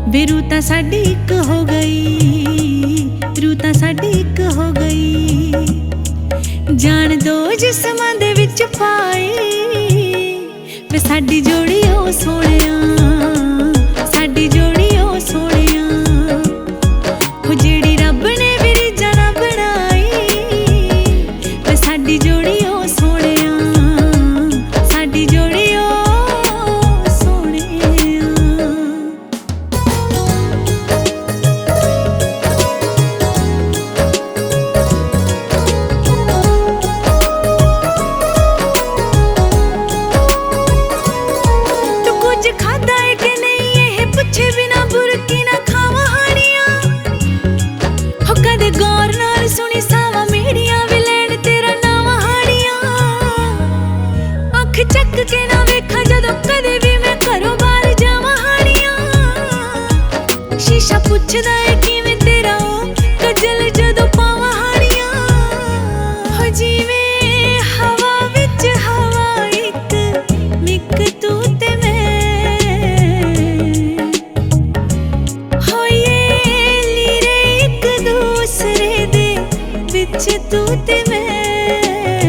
वे रूता साडी इक हो गई, रूता साडी इक हो गई। जान दो जिस्मां दे विच पाई, वे साडी जोड़ी ओ सोहणिया, साडी जोड़ी ओ सोहणिया। हो जेड़ी रब ने भी रीझां ना बनाई, वे साडी जोड़ी ओ सोहणिया, साडी जोड़ी ओ सोहणिया। तू कुछ खादा है कि नहीं ये पुछे बिना बुरकी ना खावा हानियां। हो कदे गौर नाल सुनी सावा मेरियां वे लैण तेरा नावा हानियां। अख चक के ना वेखा जदों कदे भी मैं घरों बाहर जावां हानियां। शीशा पुछदा है किवें तेरा ओ कजल जदों पावां हानियां। हो जिवें हवा विच हवा इक मिक तू ते मैं, हो ये लीरे इक दूसरे दे विच तू ते मैं।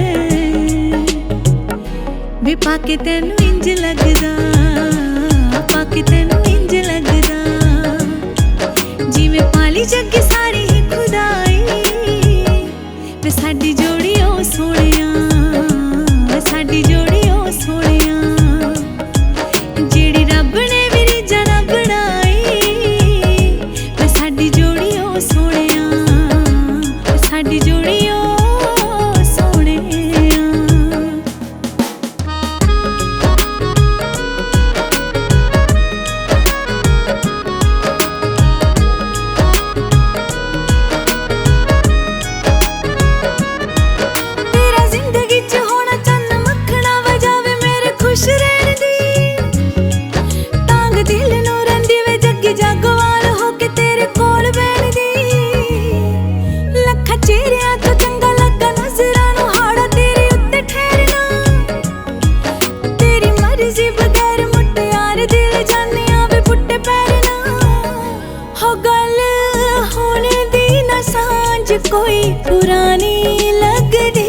वे पाके तैनू इंज लगदा, पाके तैनू इंज लगदा जिवें पाली जग सारी ही खुदाई। वे साडी जोड़ी ओ सोहणिया, साडी जोड़ी ओ सोहणिया। जेड़ी रब ने भी रीझां ना बनाई, वे साडी जोड़ी ओ सोहणिया, साडी जोड़ी ओ सोहणिया। तेरा जिंदगी च होना चन्न मक्खना वजावे मेरे खुश रहण दी। तांग दिल नू रंदी वे जग्गी जागवार होके तेरे कोल बैण दी। लखा चेहरियां तो चंगा लगा नजरां नू हाड़ा तेरे उत्ते ठहरना। तेरी मर्जी बगैर मुटियार दिल जानिया वे पुट्टे पैरना। हो गल होने दी ना सांझ कोई पुरानी लगदी,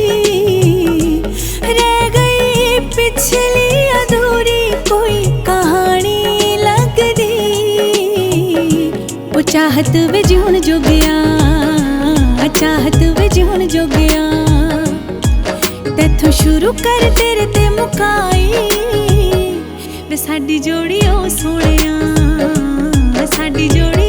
रह गई पिछली अधूरी कोई कहानी लगदी। ओ चाहत वे जीवन जो गया, चाहत वे जीवन जो गया। तैथों शुरू कर तेरे ते मुकाई, वे साडी जोड़ी ओ सोहणिया, साडी जोड़ी